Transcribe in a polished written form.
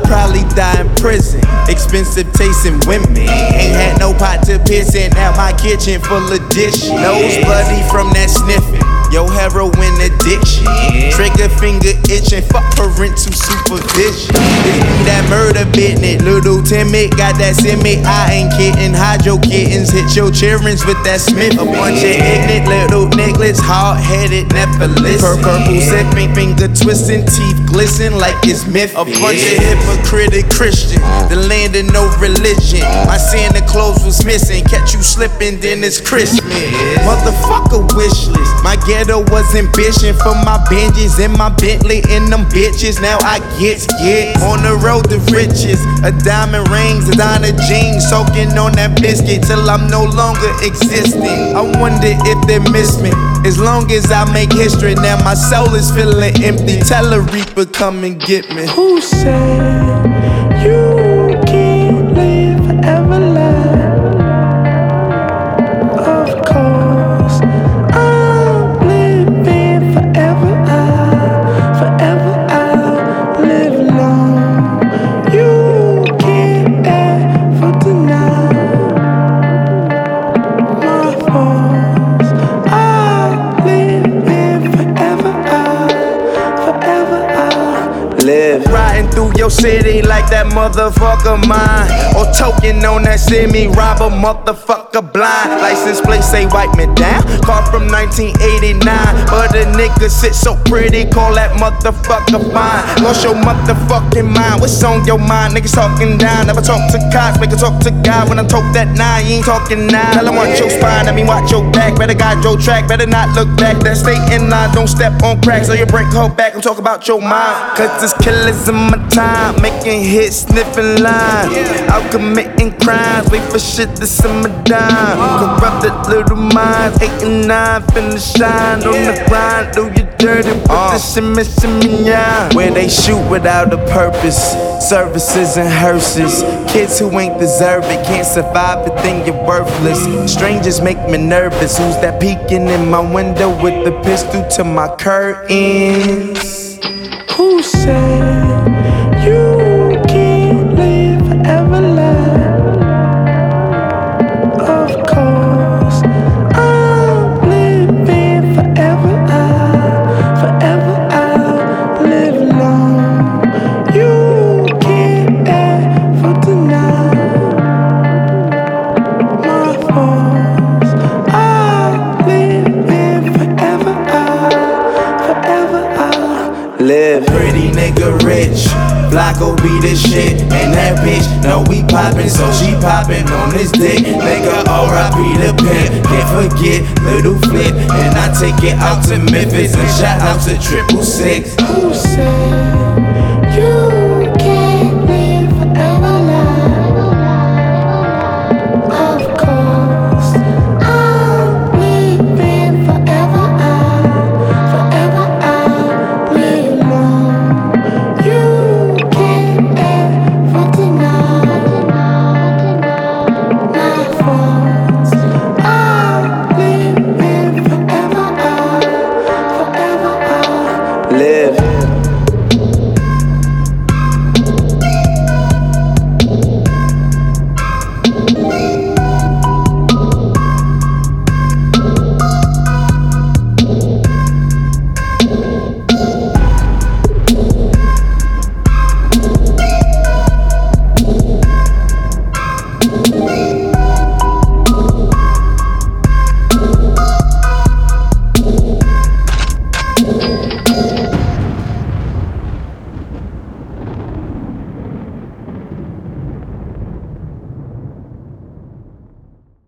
probably die in prison. Expensive taste in women. Ain't had no pot to piss in. Now my kitchen full of dishes. Nose bloody from that sniffing. Yo, heroin addiction. Trigger finger itching. Fuck parental supervision. This be that murder business. Little timid, got that simmic. I ain't kidding. Hide your kittens. Hit your childrens with that Smith. A bunch of ignorant little niggas. Hard-headed, never listen. Purple sipping, finger twisting, teeth glisten like it's myth. A bunch of hypocritic Christians. The land of no religion. My Santa Claus was missing. Catch you slipping, then it's Christmas. Motherfucker wish list. My ghetto was ambition for my Benjis and my Bentley and them bitches. Now I get on the road to riches. A diamond rings, a designer jeans, soaking on that biscuit till I'm no longer existing. I wonder if they miss me. As long as I make history, now my soul is feeling empty. Tell a reaper, come and get me. Who said you can't live forever? Of course, I'm living forever. I'll live long. You can't ever deny my faults. I'll live forever. I'll live. Riding through your city like that motherfucker mine. Or token on that semi, rob a motherfucker blind. License plate say wipe me down. Car from 1989. But a nigga sit so pretty, call that motherfucker fine. Lost your motherfucking mind. What's on your mind? Niggas talking down. Never talk to cops, make it talk to God. When I talk that nine, you ain't talking now. Tell 'em watch your spine, I mean watch your back. Better guide your track, better not look back. That stay in line, don't step on cracks. So you break her back and talk about your mind. Cause this killers in my time, making hits, sniffing lines. Out committing crimes, wait for shit to simmer down. Corrupted little minds, 8 and 9, finna shine on the grind. Do you dirty with the shimmy, yeah. Where they shoot without a purpose, services and hearses. Kids who ain't deserve it, can't survive it, then you're worthless. Strangers make me nervous, who's that peeking in my window with the pistol to my curtains? Who said you can't live forever? Of course, I'm living forever. I'll live long. You can't ever deny my faults. I'll live forever. I'll live. Pretty nigga rich, Flocko be the shit. And that bitch know we poppin', so she poppin' on this dick. Nigga R.I.P. the pimp, can't forget Little Flip. And I take it out to Memphis and shout out to 666. Who said you